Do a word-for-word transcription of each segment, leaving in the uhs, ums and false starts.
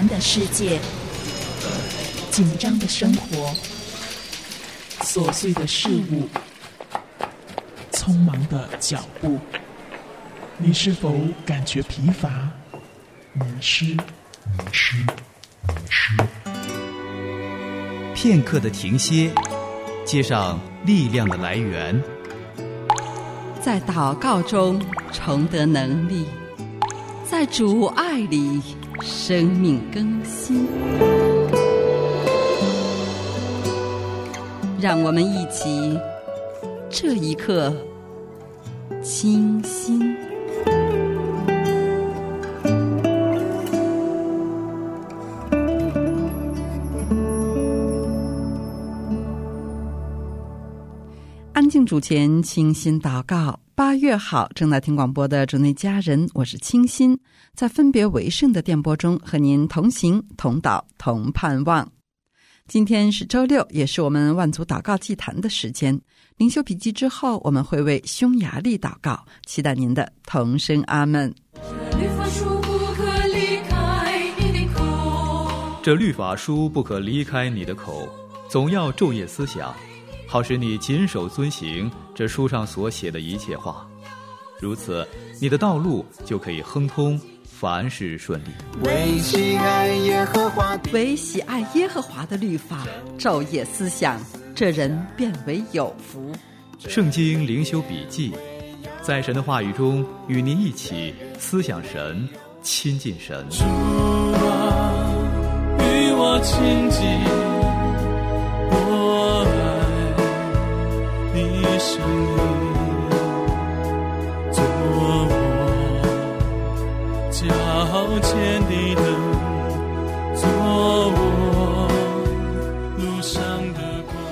繁的世界，紧张的生活，琐碎的事物，匆忙的脚步，你是否感觉疲乏、迷失？迷失，迷失。 片刻的停歇，接上力量的来源， 在祷告中重得能力，在主爱里生命更新。让我们一起这一刻清心。安静主前，清心祷告。八月好，正在听广播的主内家人，我是清心，在分别为圣的电波中和您同行同祷同盼望。今天是周六，也是我们万族祷告祭坛的时间。灵修笔记之后，我们会为匈牙利祷告，期待您的同声阿们。 这律法书不可离开你的口，总要昼夜思想，好使你谨守遵行这书上所写的一切话，如此你的道路就可以亨通，凡事顺利。 为喜爱耶和华的为喜爱耶和华的律法昼夜思想，这人便为有福。 圣经灵修笔记，在神的话语中与您一起思想神，亲近神。 主啊，与我亲近，我爱你生命，做我脚前的灯，做我路上的光。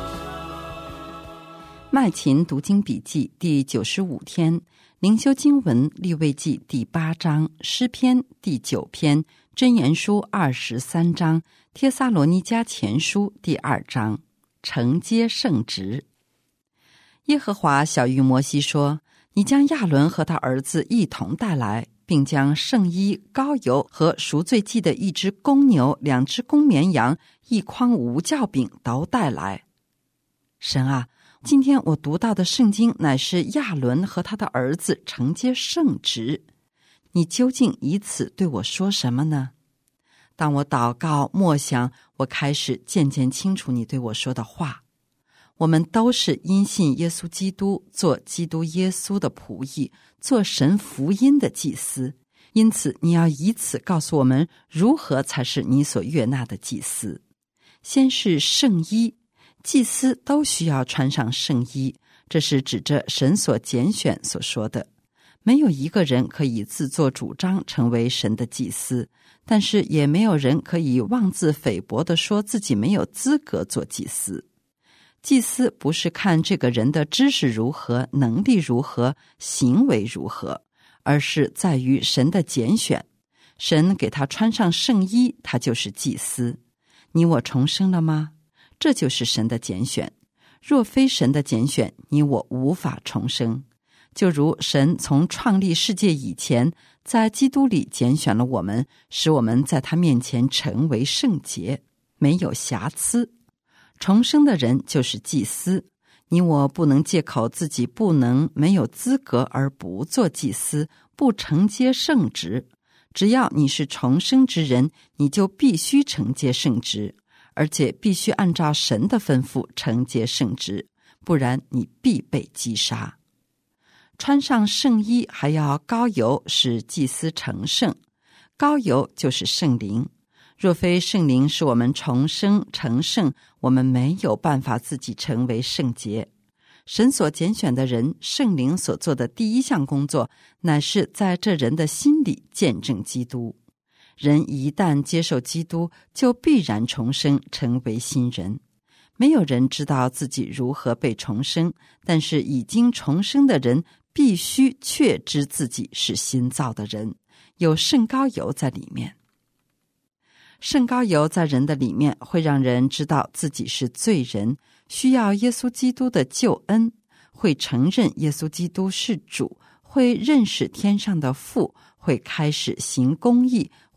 麦琴读经笔记第九十五天，灵修经文利未记第八章，诗篇第九篇，箴言书二十三章，帖撒罗尼迦前书第二章，承接圣职。耶和华晓谕摩西说，你将亚伦和他儿子一同带来，并将圣衣、膏油和赎罪祭的一只公牛、两只公绵羊、一筐无酵饼都带来。神啊，今天我读到的圣经乃是亚伦和他的儿子承接圣职，你究竟以此对我说什么呢？当我祷告默想，我开始渐渐清楚你对我说的话。我们都是因信耶稣基督，做基督耶稣的仆役，做神福音的祭司。因此你要以此告诉我们，如何才是你所悦纳的祭司。先是圣衣，祭司都需要穿上圣衣，这是指着神所拣选所说的。没有一个人可以自作主张成为神的祭司，但是也没有人可以妄自菲薄地说自己没有资格做祭司。祭司不是看这个人的知识如何、能力如何、行为如何，而是在于神的拣选。神给他穿上圣衣，他就是祭司。你我重生了吗？这就是神的拣选。若非神的拣选，你我无法重生。就如神从创立世界以前，在基督里拣选了我们，使我们在他面前成为圣洁，没有瑕疵。重生的人就是祭司，你我不能借口自己不能、没有资格而不做祭司，不承接圣职。只要你是重生之人，你就必须承接圣职，而且必须按照神的吩咐承接圣职，不然你必被击杀。穿上圣衣还要膏油，使祭司成圣。膏油就是圣灵。若非圣灵使我们重生成圣，我们没有办法自己成为圣洁。神所拣选的人，圣灵所做的第一项工作，乃是在这人的心里见证基督。人一旦接受基督，就必然重生，成为新人。没有人知道自己如何被重生，但是已经重生的人必须确知自己是新造的人，有圣膏油在里面。圣膏油在人的里面会让人知道自己是罪人，需要耶稣基督的救恩，会承认耶稣基督是主，会认识天上的父，会开始行公义，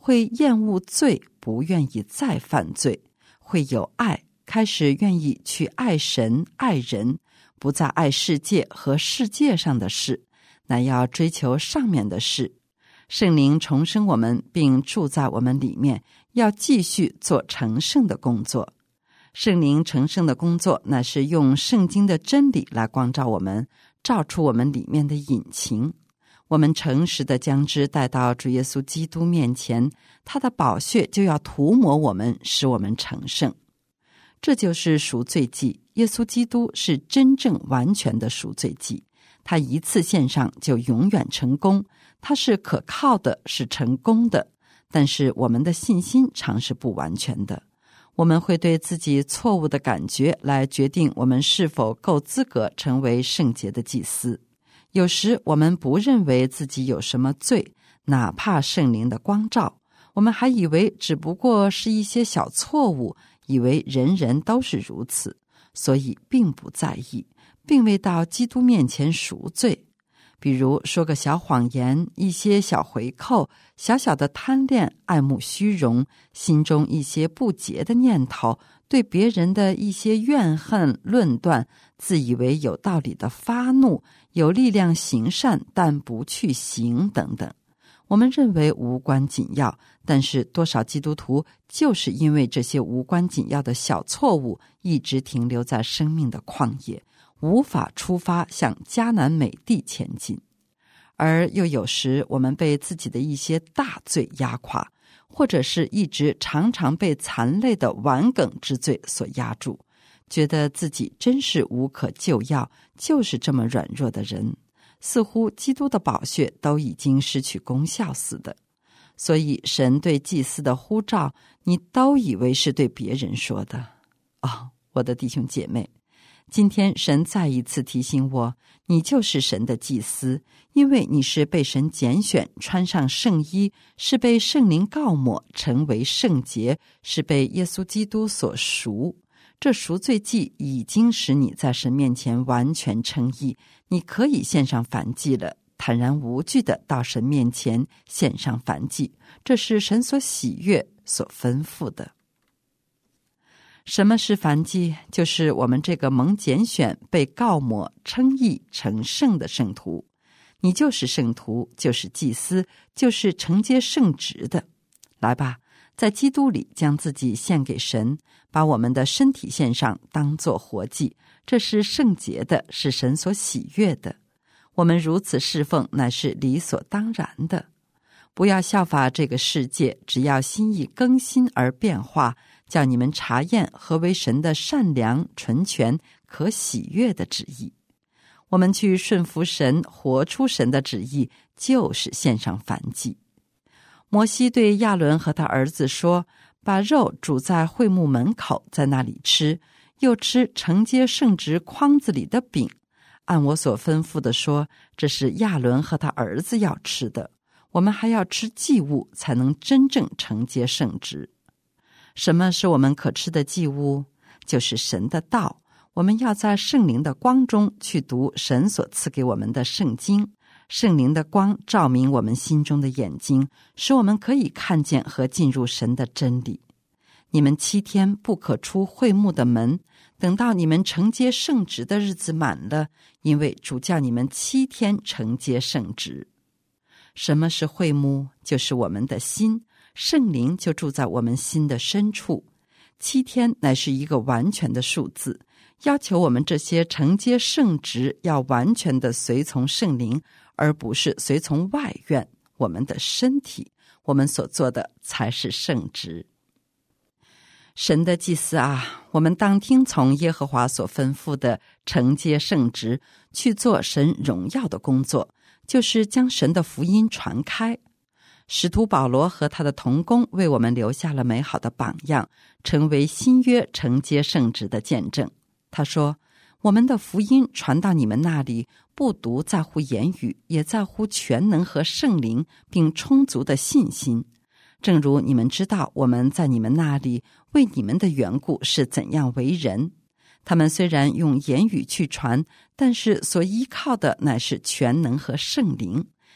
会厌恶罪，不愿意再犯罪，会有爱，开始愿意去爱神爱人，不再爱世界和世界上的事，乃要追求上面的事。圣灵重生我们，并住在我们里面，要继续做成圣的工作。圣灵成圣的工作乃是用圣经的真理来光照我们，照出我们里面的隐情。我们诚实地将之带到主耶稣基督面前，他的宝血就要涂抹我们，使我们成圣。这就是赎罪祭。耶稣基督是真正完全的赎罪祭，他一次献上就永远成功，他是可靠的，是成功的。但是我们的信心常是不完全的，我们会对自己错误的感觉来决定我们是否够资格成为圣洁的祭司。有时我们不认为自己有什么罪，哪怕圣灵的光照，我们还以为只不过是一些小错误，以为人人都是如此，所以并不在意，并未到基督面前赎罪。比如说个小谎言，一些小回扣，小小的贪恋，爱慕虚荣，心中一些不洁的念头，对别人的一些怨恨论断，自以为有道理的发怒，有力量行善但不去行等等。我们认为无关紧要，但是多少基督徒就是因为这些无关紧要的小错误，一直停留在生命的旷野，无法出发向迦南美地前进。而又有时我们被自己的一些大罪压垮，或者是一直常常被残累的顽梗之罪所压住，觉得自己真是无可救药，就是这么软弱的人，似乎基督的宝血都已经失去功效似的。所以神对祭司的呼召，你都以为是对别人说的。哦，我的弟兄姐妹，今天神再一次提醒我，你就是神的祭司，因为你是被神拣选，穿上圣衣，是被圣灵膏抹，成为圣洁，是被耶稣基督所赎。这赎罪祭已经使你在神面前完全称义，你可以献上燔祭了，坦然无惧地到神面前献上燔祭，这是神所喜悦所吩咐的。什么是燔祭？就是我们这个蒙拣选、被膏抹、称义、成圣的圣徒。你就是圣徒，就是祭司，就是承接圣职的。来吧，在基督里将自己献给神，把我们的身体献上，当作活祭，这是圣洁的，是神所喜悦的。我们如此侍奉，乃是理所当然的。不要效法这个世界，只要心意更新而变化，叫你们查验何为神的善良、纯全、可喜悦的旨意。我们去顺服神，活出神的旨意，就是献上燔祭。摩西对亚伦和他儿子说，把肉煮在会幕门口，在那里吃，又吃承接圣职筐子里的饼。按我所吩咐的说，这是亚伦和他儿子要吃的。我们还要吃祭物，才能真正承接圣职。什么是我们可吃的祭物？就是神的道。我们要在圣灵的光中去读神所赐给我们的圣经，圣灵的光照明我们心中的眼睛，使我们可以看见和进入神的真理。你们七天不可出会幕的门，等到你们承接圣职的日子满了，因为主叫你们七天承接圣职。什么是会幕？就是我们的心，圣灵就住在我们心的深处。七天乃是一个完全的数字，要求我们这些承接圣职要完全的随从圣灵，而不是随从外院，我们的身体，我们所做的才是圣职。神的祭司啊，我们当听从耶和华所吩咐的承接圣职，去做神荣耀的工作，就是将神的福音传开。使徒保罗和他的同工为我们留下了美好的榜样，成为新约承接圣职的见证。他说，我们的福音传到你们那里，不独在乎言语，也在乎全能和圣灵，并充足的信心。正如你们知道，我们在你们那里为你们的缘故是怎样为人。他们虽然用言语去传，但是所依靠的乃是全能和圣灵，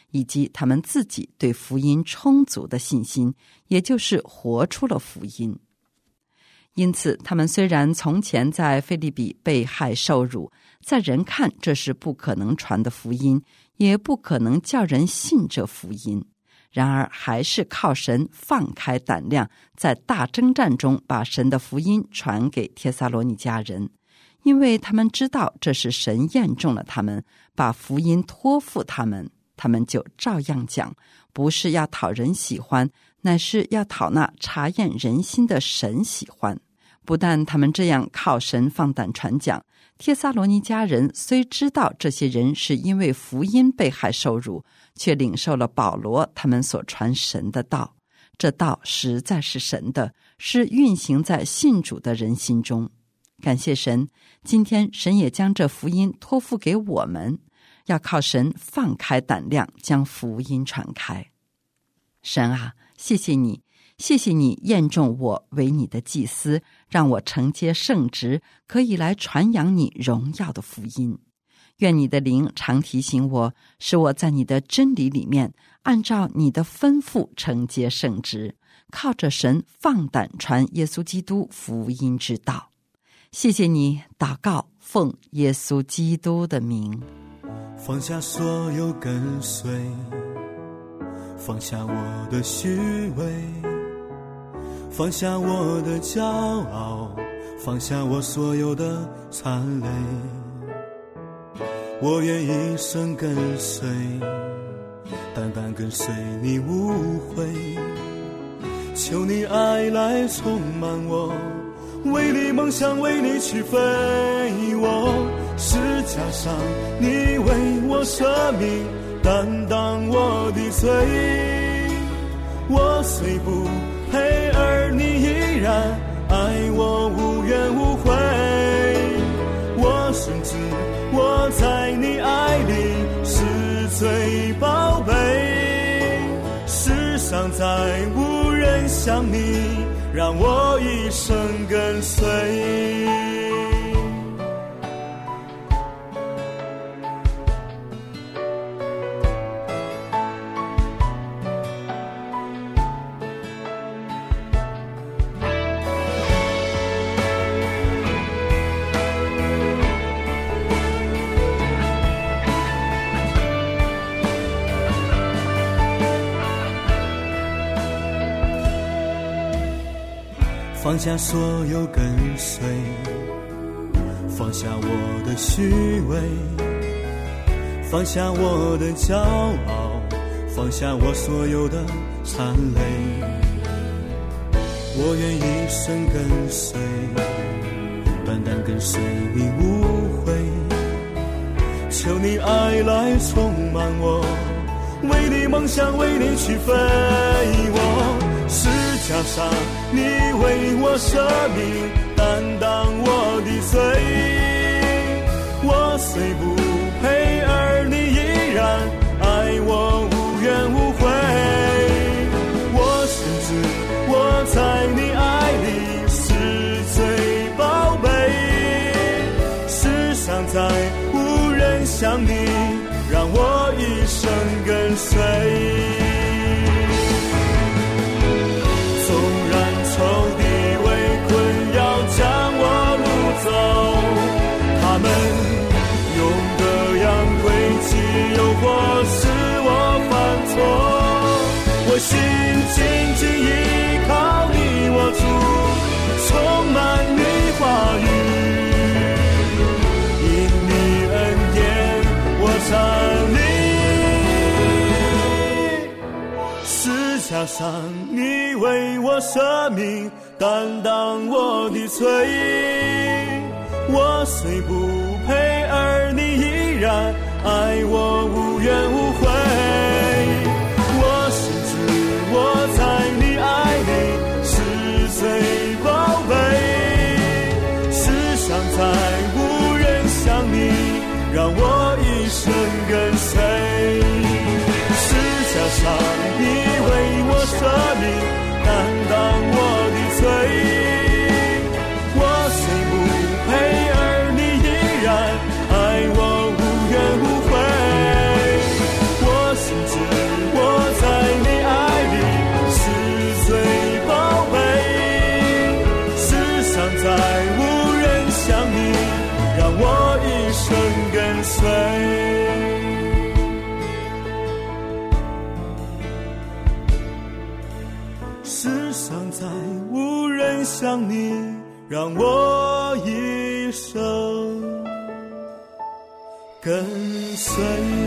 以及他们自己对福音充足的信心，也就是活出了福音。因此他们虽然从前在腓立比被害受辱，在人看这是不可能传的福音，也不可能叫人信这福音，然而还是靠神放开胆量，在大征战中把神的福音传给帖撒罗尼迦人，因为他们知道这是神验中了他们，把福音托付他们，他们就照样讲，不是要讨人喜欢，乃是要讨那察验人心的神喜欢。不但他们这样靠神放胆传讲，帖撒罗尼迦人虽知道这些人是因为福音被害受辱，却领受了保罗他们所传神的道。这道实在是神的，是运行在信主的人心中。感谢神，今天神也将这福音托付给我们，要靠神放开胆量，将福音传开。神啊，谢谢你，谢谢你验中我为你的祭司，让我承接圣职，可以来传扬你荣耀的福音。愿你的灵常提醒我，使我在你的真理里面，按照你的吩咐承接圣职，靠着神放胆传耶稣基督福音之道。谢谢你，祷告奉耶稣基督的名。 放下所有跟随，放下我的虚伪，放下我的骄傲，放下我所有的残累。我愿一生跟随，单单跟随你无悔。求你爱来充满我，为你梦想，为你去飞。我十架上你为我舍命，担当我的罪。我虽不配，而你依然爱我无怨无悔。我深知我在你爱里是最宝贝，世上再无人像你，让我一生跟随。放下所有跟随，放下我的虚伪，放下我的骄傲，放下我所有的残累。我愿一生跟随，单单跟随你无悔。求你爱来充满我，为你梦想，为你去飞。我十架上你为我舍命，担当我的罪。我虽不配，而你依然爱我无怨无悔。我深知我在你爱里是最宝贝，世上再无人像你，让我一生跟随。仇敌围困，要将我掳走，他们用各样诡计诱惑，使我犯错。我心紧紧依靠你，我主充满你话语，因你恩典我站立。十架上你为我舍命，担当我的罪。我虽不配，而你依然爱我无怨无悔。我深知我在你爱里是最宝贝，世上再无人像你，让我一生跟随。十架上你为我舍命，担当我的罪。我虽不配，而你依然爱我无怨无悔。 世上再无人像你，让我一生跟随。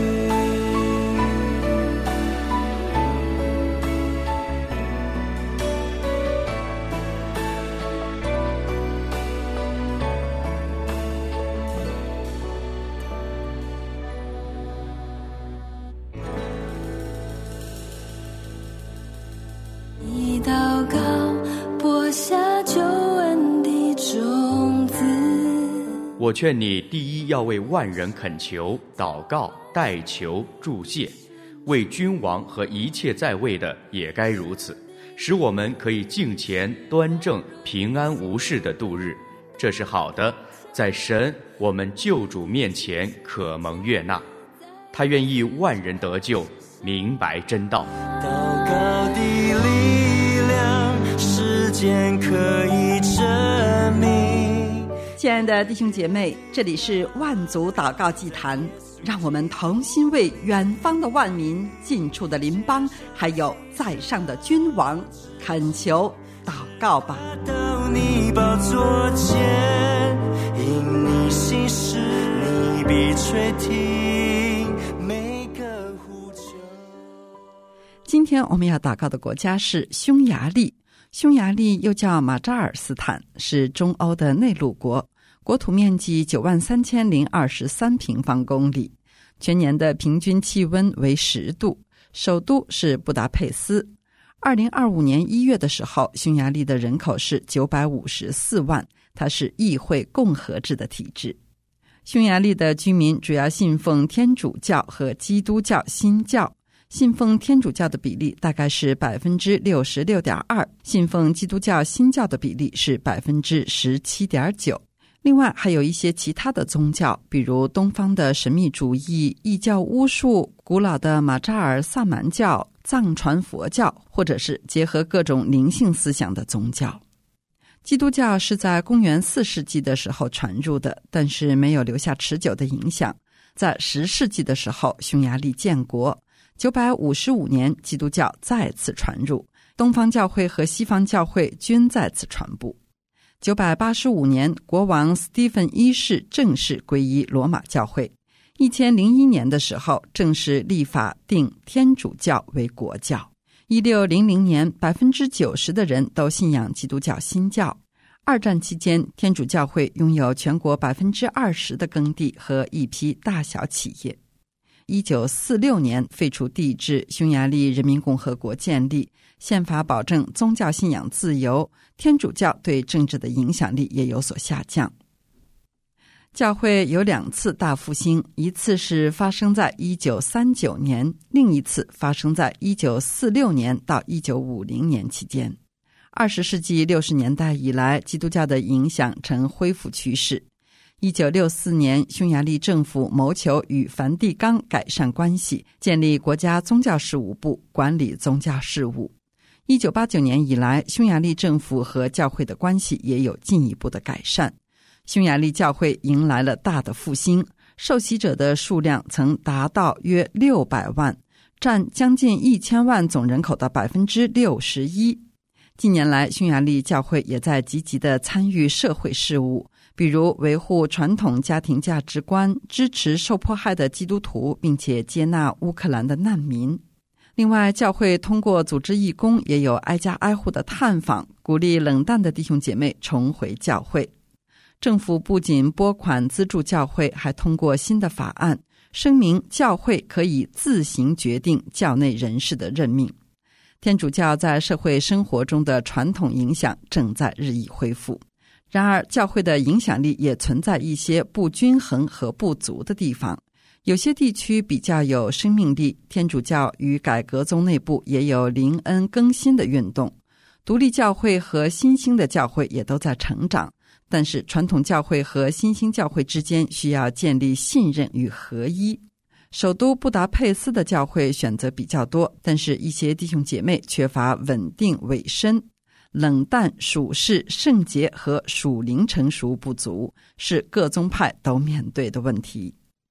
一祷告播下救恩的种子。 我劝你第一要为万人恳求、祷告、代求、祝谢，为君王和一切在位的也该如此，使我们可以敬虔、端正、平安无事的度日。这是好的，在神我们救主面前可蒙悦纳。他愿意万人得救，明白真道。 祷告的力量，时间可以证明。 亲爱的弟兄姐妹，这里是万族祷告祭坛，让我们同心为远方的万民、近处的邻邦，还有在上的君王恳求祷告吧。 到你宝座前，因你心事，你必垂听每个呼求。 今天我们要祷告的国家是匈牙利。匈牙利又叫马扎尔斯坦，是中欧的内陆国，国土面积九万三千零二十三平方公里，全年的平均气温为十度，首都是布达佩斯。二零二五年一月的时候，匈牙利的人口是九百五十四万，它是议会共和制的体制。匈牙利的居民主要信奉天主教和基督教新教，信奉天主教的比例大概是 百分之六十六点二， 信奉基督教新教的比例是 百分之十七点九。 另外还有一些其他的宗教，比如东方的神秘主义、异教巫术、古老的马扎尔萨满教、藏传佛教，或者是结合各种灵性思想的宗教。基督教是在公元四世纪的时候传入的，但是没有留下持久的影响。在十世纪的时候，匈牙利建国，九百五十五年基督教再次传入，东方教会和西方教会均再次传播。九百八十五年，国王斯蒂芬一世正式皈依罗马教会。一千零一年的时候，正式立法定天主教为国教。一六零零年， 百分之九十 的人都信仰基督教新教。二战期间，天主教会拥有全国 百分之二十 的耕地和一批大小企业。一九四六年废除帝制，匈牙利人民共和国建立，宪法保证宗教信仰自由，天主教对政治的影响力也有所下降。教会有两次大复兴，一次是发生在一九三九年，另一次发生在一九四六年到一九五零年期间。二十世纪六十年代以来，基督教的影响呈恢复趋势。一九六四年，匈牙利政府谋求与梵蒂冈改善关系，建立国家宗教事务部，管理宗教事务。一九八九年以来，匈牙利政府和教会的关系也有进一步的改善。匈牙利教会迎来了大的复兴，受洗者的数量曾达到约六百万，占将近一千万总人口的 百分之六十一。近年来，匈牙利教会也在积极地参与社会事务，比如维护传统家庭价值观，支持受迫害的基督徒，并且接纳乌克兰的难民。另外，教会通过组织义工，也有挨家挨户的探访，鼓励冷淡的弟兄姐妹重回教会。政府不仅拨款资助教会，还通过新的法案，声明教会可以自行决定教内人士的任命。天主教在社会生活中的传统影响正在日益恢复。然而，教会的影响力也存在一些不均衡和不足的地方。有些地区比较有生命力，天主教与改革宗内部也有灵恩更新的运动，独立教会和新兴的教会也都在成长。但是传统教会和新兴教会之间需要建立信任与合一。首都布达佩斯的教会选择比较多，但是一些弟兄姐妹缺乏稳定委身，冷淡、属世、圣洁和属灵成熟不足，是各宗派都面对的问题。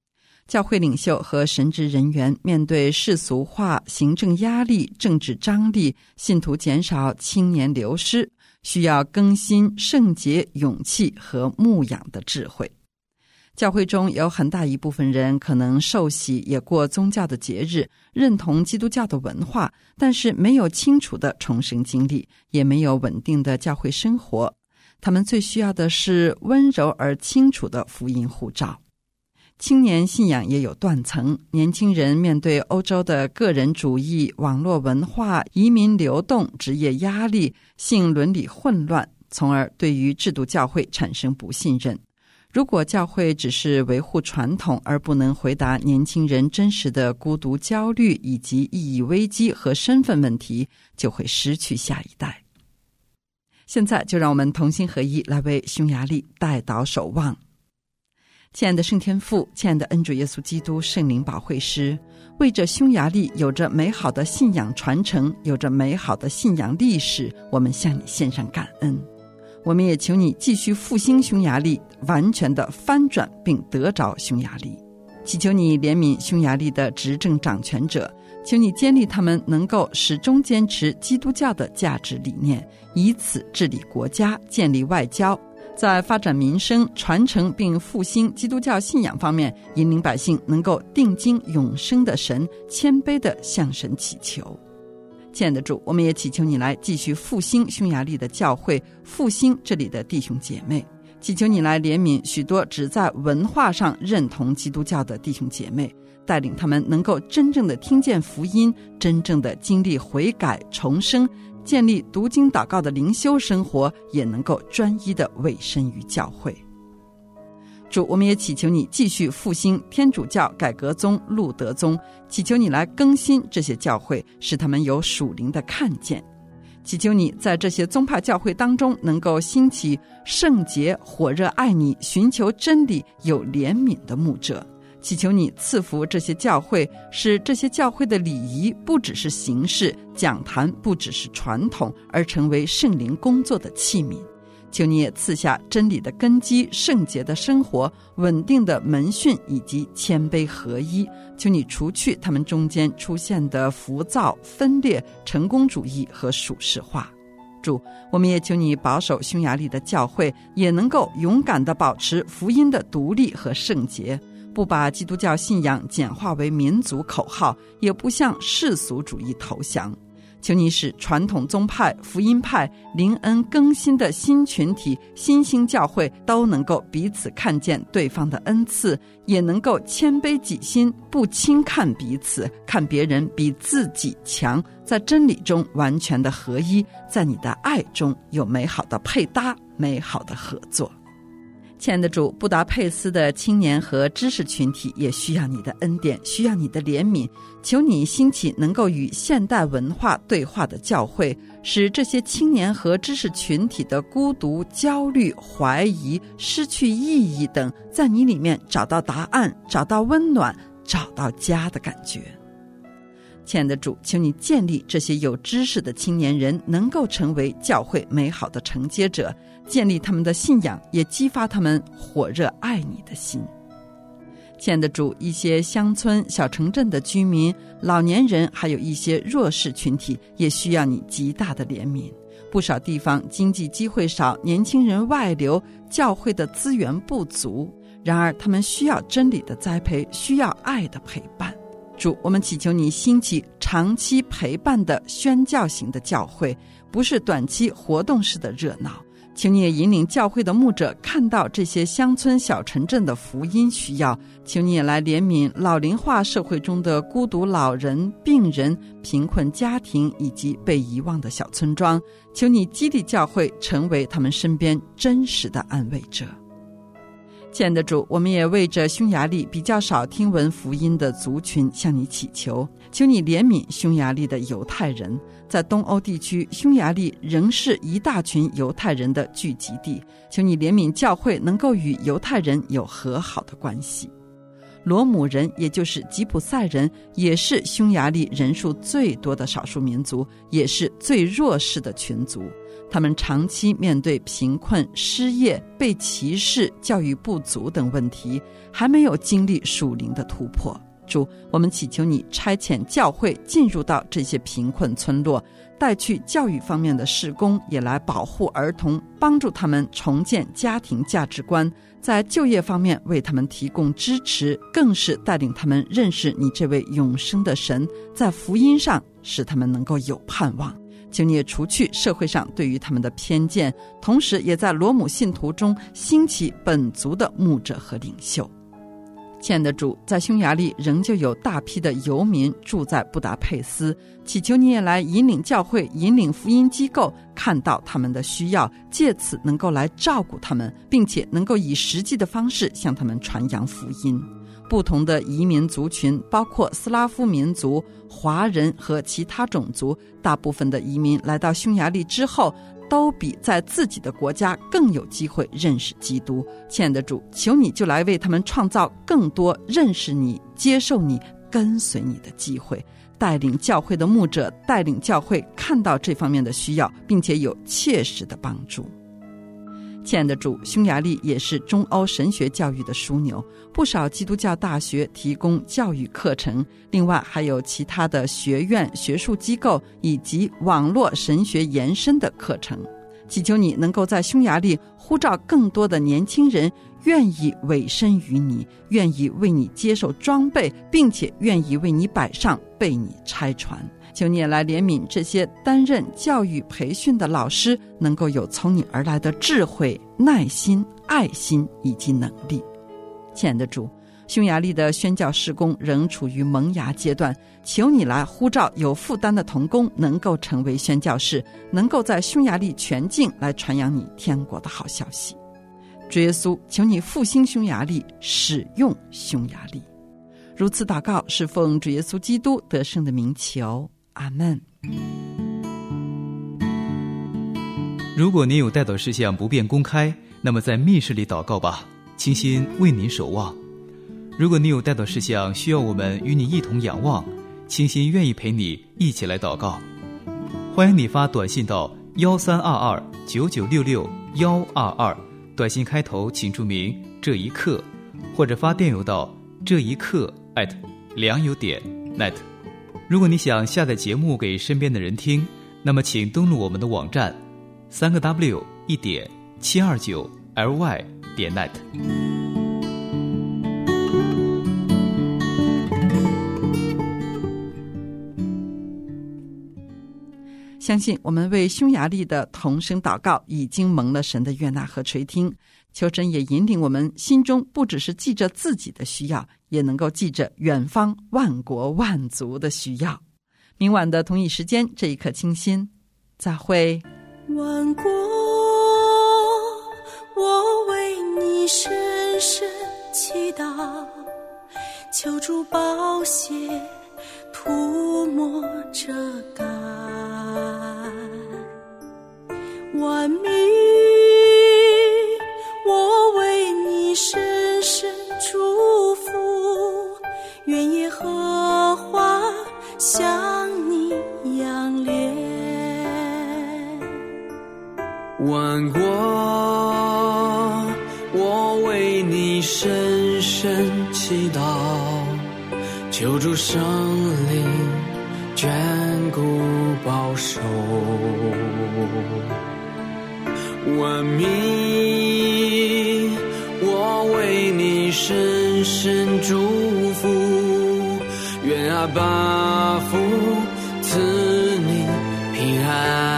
教会领袖和神职人员面对世俗化、行政压力、政治张力、信徒减少、青年流失，需要更新、圣洁、勇气和牧养的智慧。教会中有很大一部分人可能受洗，也过宗教的节日，认同基督教的文化，但是没有清楚的重生经历，也没有稳定的教会生活。他们最需要的是温柔而清楚的福音护照。青年信仰也有断层，年轻人面对欧洲的个人主义、网络文化、移民流动、职业压力、性伦理混乱，从而对于制度教会产生不信任。如果教会只是维护传统，而不能回答年轻人真实的孤独焦虑以及意义危机和身份问题，就会失去下一代。现在就让我们同心合一，来为匈牙利代祷守望。亲爱的圣天父，亲爱的恩主耶稣基督圣灵保惠师，为着匈牙利有着美好的信仰传承，有着美好的信仰历史，我们向你献上感恩。我们也求你继续复兴匈牙利，完全的翻转并得着匈牙利。祈求你怜悯匈牙利的执政掌权者，求你坚立他们能够始终坚持基督教的价值理念，以此治理国家，建立外交，在发展民生、传承并复兴基督教信仰方面，引领百姓能够定睛永生的神，谦卑地向神祈求。亲爱的主，我们也祈求你来继续复兴匈牙利的教会，复兴这里的弟兄姐妹，祈求你来怜悯许多只在文化上认同基督教的弟兄姐妹，带领他们能够真正的听见福音，真正的经历悔改重生，建立读经祷告的灵修生活，也能够专一的委身于教会。主，我们也祈求你继续复兴天主教、改革宗、路德宗，祈求你来更新这些教会，使他们有属灵的看见。祈求你在这些宗派教会当中能够兴起圣洁、火热爱你、寻求真理、有怜悯的牧者。祈求你赐福这些教会，使这些教会的礼仪不只是形式，讲坛不只是传统，而成为圣灵工作的器皿。求你也赐下真理的根基、圣洁的生活、稳定的门训以及谦卑合一。求你除去他们中间出现的浮躁、分裂、成功主义和属世化。主，我们也求你保守匈牙利的教会，也能够勇敢地保持福音的独立和圣洁，不把基督教信仰简化为民族口号，也不向世俗主义投降。求你使传统宗派、福音派、灵恩更新的新群体、新兴教会都能够彼此看见对方的恩赐，也能够谦卑己心，不轻看彼此，看别人比自己强，在真理中完全的合一，在你的爱中有美好的配搭、美好的合作。亲爱的主，布达佩斯的青年和知识群体也需要你的恩典，需要你的怜悯。求你兴起能够与现代文化对话的教会，使这些青年和知识群体的孤独、焦虑、怀疑、失去意义等，在你里面找到答案，找到温暖，找到家的感觉。亲爱的主，求你建立这些有知识的青年人能够成为教会美好的承接者，建立他们的信仰，也激发他们火热爱你的心。亲爱的主，一些乡村小城镇的居民、老年人，还有一些弱势群体也需要你极大的怜悯。不少地方经济机会少，年轻人外流，教会的资源不足，然而他们需要真理的栽培，需要爱的陪伴。主，我们祈求你兴起长期陪伴的宣教型的教会，不是短期活动式的热闹。请你也引领教会的牧者看到这些乡村小城镇的福音需要，求你也来怜悯老龄化社会中的孤独老人、病人、贫困家庭以及被遗忘的小村庄，求你激励教会成为他们身边真实的安慰者。亲爱的主，我们也为着匈牙利比较少听闻福音的族群向你祈求，求你怜悯匈牙利的犹太人。在东欧地区，匈牙利仍是一大群犹太人的聚集地，求你怜悯教会能够与犹太人有和好的关系。 罗姆人也就是吉普赛人也是匈牙利人数最多的少数民族，也是最弱势的群族。他们长期面对贫困、失业、被歧视、教育不足等问题，还没有经历属灵的突破。主，我们祈求你差遣教会进入到这些贫困村落，带去教育方面的事工，也来保护儿童，帮助他们重建家庭价值观，在就业方面为他们提供支持，更是带领他们认识你这位永生的神，在福音上使他们能够有盼望。求你也除去社会上对于他们的偏见，同时也在罗姆信徒中兴起本族的牧者和领袖。亲爱的主，在匈牙利仍旧有大批的游民住在布达佩斯，祈求你也来引领教会，引领福音机构看到他们的需要，借此能够来照顾他们，并且能够以实际的方式向他们传扬福音。不同的移民族群，包括斯拉夫民族、华人和其他种族，大部分的移民来到匈牙利之后，都比在自己的国家更有机会认识基督。亲爱的主，求你就来为他们创造更多认识你、接受你、跟随你的机会，带领教会的牧者，带领教会看到这方面的需要，并且有切实的帮助。亲爱的主，匈牙利也是中欧神学教育的枢纽，不少基督教大学提供教育课程，另外还有其他的学院、学术机构以及网络神学延伸的课程。祈求你能够在匈牙利呼召更多的年轻人愿意委身于你，愿意为你接受装备，并且愿意为你摆上，被你拆传。求你也来怜悯这些担任教育培训的老师，能够有从你而来的智慧、耐心、爱心以及能力。亲爱的主，匈牙利的宣教事工仍处于萌芽阶段，求你来呼召有负担的同工能够成为宣教士，能够在匈牙利全境来传扬你天国的好消息。主耶稣，求你复兴匈牙利，使用匈牙利。如此祷告是奉主耶稣基督得胜的名求，阿们。 如果您有代祷事项不便公开，那么在密室里祷告吧，倾心为您守望。如果你有代祷事项需要我们与你一同仰望，倾心愿意陪你一起来祷告。欢迎你发短信到幺三二二九九六六幺二二，短信开头请注明这一刻，或者发电邮到这一刻 at 良友点 net。如果你想下载节目给身边的人听，那么请登录我们的网站三个 w 一点七二九 ly 点 net。 相信我们为匈牙利的同声祷告已经蒙了神的悦纳和垂听，求神也引领我们心中不只是记着自己的需要，也能够记着远方万国万族的需要。明晚的同一时间，这一刻清心，再会。 万国，我为你深深祈祷，求主宝血涂抹遮盖，万民，我为你深深祝福，愿耶和华向你仰脸。 万国，我为你深深祈祷，求主圣灵眷顾保守，万民，我为你深深祝福，愿阿爸父赐你平安。